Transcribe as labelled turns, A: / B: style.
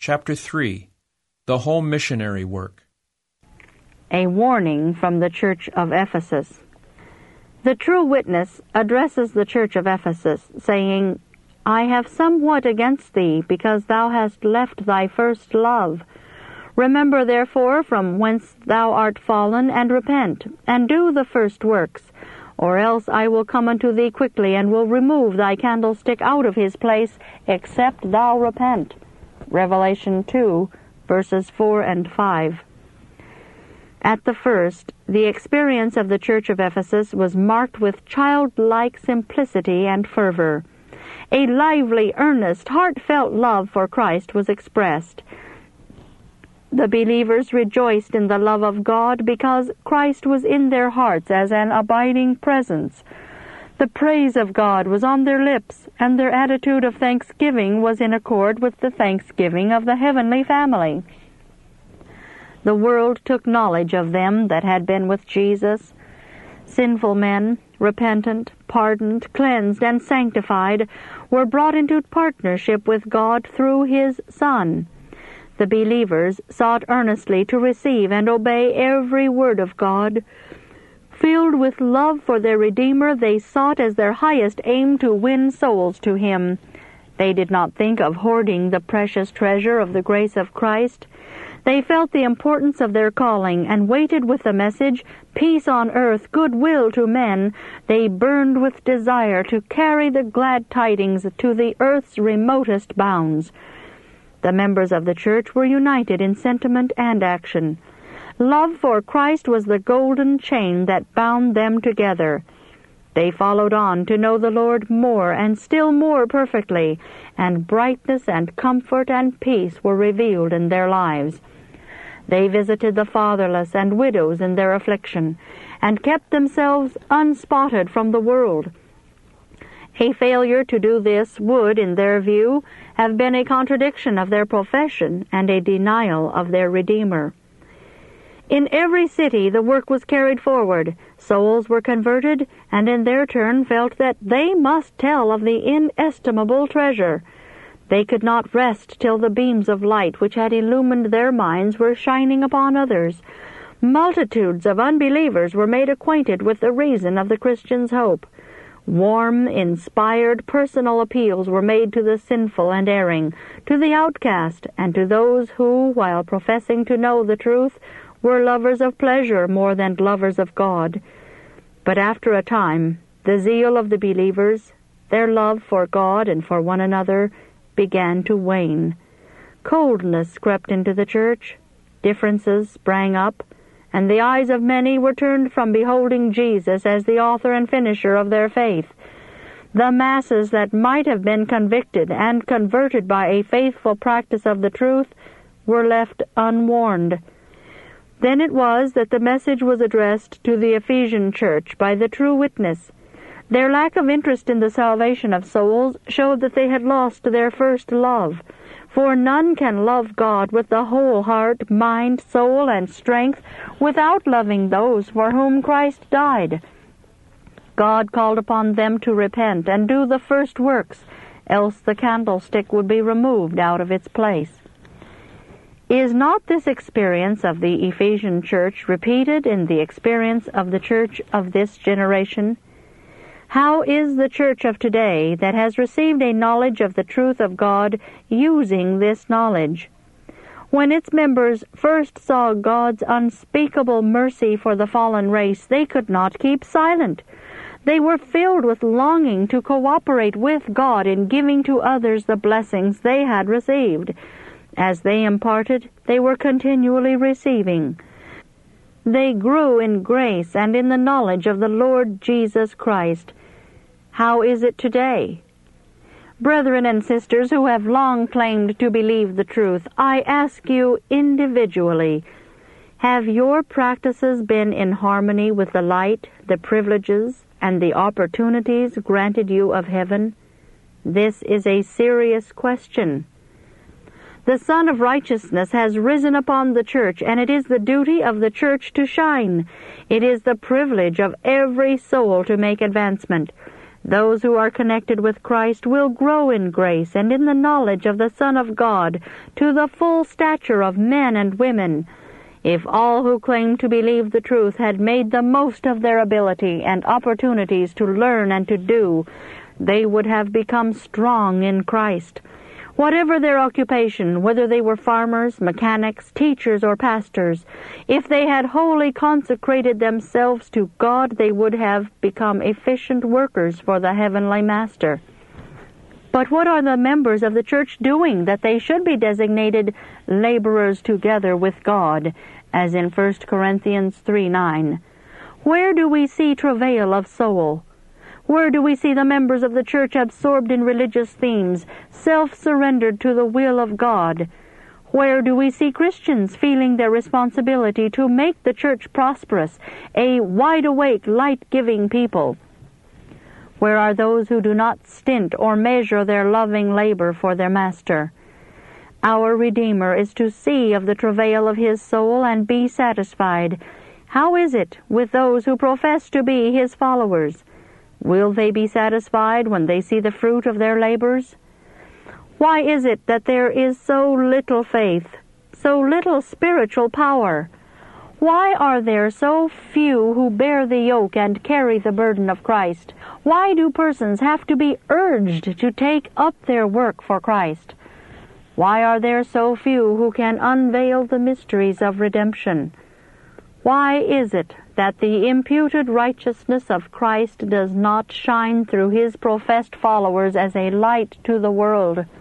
A: Chapter 3. The Home Missionary Work.
B: A warning from the Church of Ephesus. The true witness addresses the Church of Ephesus, saying, I have somewhat against thee, because thou hast left thy first love. Remember therefore from whence thou art fallen, and repent, and do the first works, or else I will come unto thee quickly, and will remove thy candlestick out of his place, except thou repent. Revelation 2, verses 4 and 5. At the first, the experience of the Church of Ephesus was marked with childlike simplicity and fervor. A lively, earnest, heartfelt love for Christ was expressed. The believers rejoiced in the love of God because Christ was in their hearts as an abiding presence. The praise of God was on their lips, and their attitude of thanksgiving was in accord with the thanksgiving of the heavenly family. The world took knowledge of them that had been with Jesus. Sinful men, repentant, pardoned, cleansed, and sanctified, were brought into partnership with God through His Son. The believers sought earnestly to receive and obey every word of God. Filled with love for their Redeemer, they sought as their highest aim to win souls to Him. They did not think of hoarding the precious treasure of the grace of Christ. They felt the importance of their calling and waited with the message, peace on earth, goodwill to men. They burned with desire to carry the glad tidings to the earth's remotest bounds. The members of the church were united in sentiment and action. Love for Christ was the golden chain that bound them together. They followed on to know the Lord more and still more perfectly, and brightness and comfort and peace were revealed in their lives. They visited the fatherless and widows in their affliction, and kept themselves unspotted from the world. A failure to do this would, in their view, have been a contradiction of their profession and a denial of their Redeemer. In every city the work was carried forward. Souls were converted, and in their turn felt that they must tell of the inestimable treasure. They could not rest till the beams of light which had illumined their minds were shining upon others. Multitudes of unbelievers were made acquainted with the reason of the Christian's hope. Warm, inspired, personal appeals were made to the sinful and erring, to the outcast, and to those who, while professing to know the truth, were lovers of pleasure more than lovers of God. But after a time, the zeal of the believers, their love for God and for one another, began to wane. Coldness crept into the church, differences sprang up, and the eyes of many were turned from beholding Jesus as the author and finisher of their faith. The masses that might have been convicted and converted by a faithful practice of the truth were left unwarned. Then it was that the message was addressed to the Ephesian church by the true witness. Their lack of interest in the salvation of souls showed that they had lost their first love. For none can love God with the whole heart, mind, soul, and strength without loving those for whom Christ died. God called upon them to repent and do the first works, else the candlestick would be removed out of its place. Is not this experience of the Ephesian church repeated in the experience of the church of this generation? How is the church of today that has received a knowledge of the truth of God using this knowledge? When its members first saw God's unspeakable mercy for the fallen race, they could not keep silent. They were filled with longing to cooperate with God in giving to others the blessings they had received. As they imparted, they were continually receiving. They grew in grace and in the knowledge of the Lord Jesus Christ. How is it today? Brethren and sisters who have long claimed to believe the truth, I ask you individually, have your practices been in harmony with the light, the privileges, and the opportunities granted you of heaven? This is a serious question. The Sun of Righteousness has risen upon the church, and it is the duty of the church to shine. It is the privilege of every soul to make advancement. Those who are connected with Christ will grow in grace and in the knowledge of the Son of God to the full stature of men and women. If all who claim to believe the truth had made the most of their ability and opportunities to learn and to do, they would have become strong in Christ. Whatever their occupation, whether they were farmers, mechanics, teachers, or pastors, if they had wholly consecrated themselves to God, they would have become efficient workers for the heavenly Master. But what are the members of the church doing that they should be designated laborers together with God, as in 1 Corinthians 3:9? Where do we see travail of soul? Where do we see the members of the church absorbed in religious themes, self-surrendered to the will of God? Where do we see Christians feeling their responsibility to make the church prosperous, a wide-awake, light-giving people? Where are those who do not stint or measure their loving labor for their Master? Our Redeemer is to see of the travail of his soul and be satisfied. How is it with those who profess to be his followers? Will they be satisfied when they see the fruit of their labors? Why is it that there is so little faith, so little spiritual power? Why are there so few who bear the yoke and carry the burden of Christ? Why do persons have to be urged to take up their work for Christ? Why are there so few who can unveil the mysteries of redemption? Why is it that the imputed righteousness of Christ does not shine through his professed followers as a light to the world?